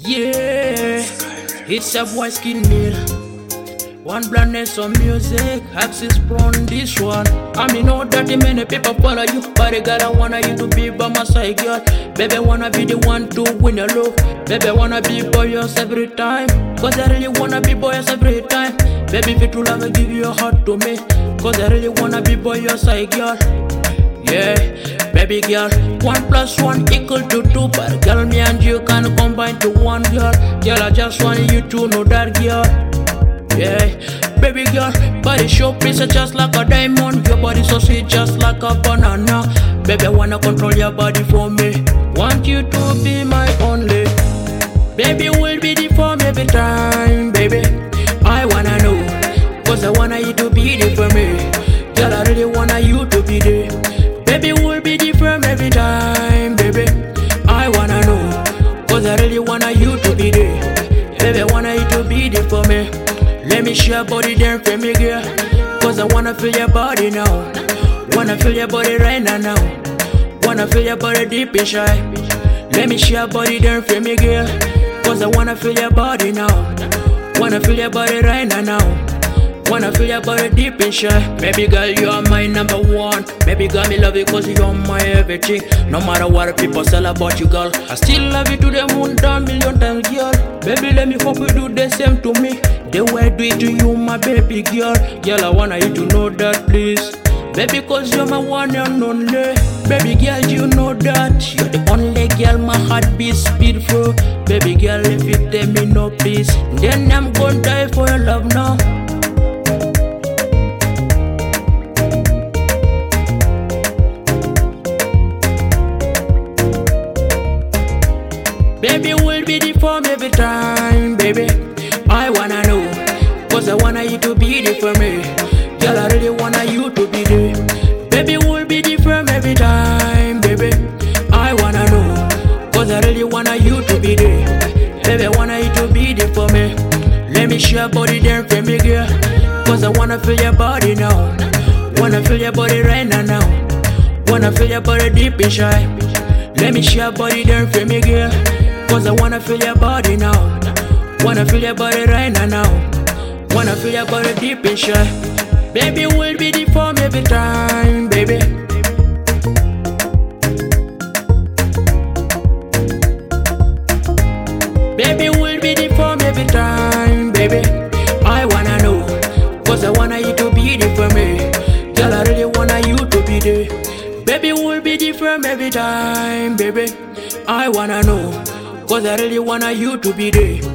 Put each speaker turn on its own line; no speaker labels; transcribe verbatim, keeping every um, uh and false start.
Yeah, it's a boy skin meal. One blindness on music, Axis on this one. I mean, know that the many people follow you, but the girl I wanna you to be by my side, girl. Baby, wanna be the one to win the love. Baby, wanna be boys every time, cause I really wanna be boys every time. Baby, if you true love, I give your heart to me, cause I really wanna be by your side, girl. Yeah, baby girl, one plus one equal to two, but girl, me and you can combine to one, girl. Girl, I just want you to know that, girl. Yeah, baby girl, body show princess just like a diamond. Your body so sweet just like a banana. Baby, I wanna control your body for me. Want you to be my only. Baby, will be the form every time, baby. I wanna know, cause I wanna you to be there for me. Girl, I really wanna you to be there. Baby, will be different every time, baby. I wanna know, cause I really wanna you to be there. Baby, I wanna you to be there for me. Let me share body there for me, girl, cause I wanna feel your body now. Wanna feel your body right now, now. Wanna feel your body deep inside. Let me share body there for me, girl, cause I wanna feel your body now. Wanna feel your body right now, now. Wanna feel your body deep inside. Baby girl, you are my number one. Baby girl, me love you cause you are my everything. No matter what people say about you, girl, I still love you to the moon, down million times, girl. Baby, let me hope you do the same to me. The way I do it to you, my baby girl. Girl, I wanna you to know that, please. Baby, cause you're my one and only. Baby girl, you know that. You're the only girl my heart beats speed for. Baby girl, if you tell me no peace, then I'm gonna die for your love now. Baby, will be the form every time, baby. I wanna know, cause I wanna you to be there for me. Girl, I really wanna you to be there. Baby, will be different every time, baby. I wanna know, cause I really wanna you to be there. Baby, I wanna you to be there for me. Let me share body there for me, girl, cause I wanna feel your body now. Wanna feel your body right now, now. Wanna feel your body deep inside. Let me share body there for me, girl, cause I wanna feel your body now. Wanna feel your body right now, now. Wanna feel your body deep inside. Baby, will be the form every time, baby. Baby, will be the form every time, baby. I wanna know, cause I wanna you to be there for me. Girl, I really wanna you to be there. Baby, will be different every time, baby. I wanna know, cause I really wanna you to be there.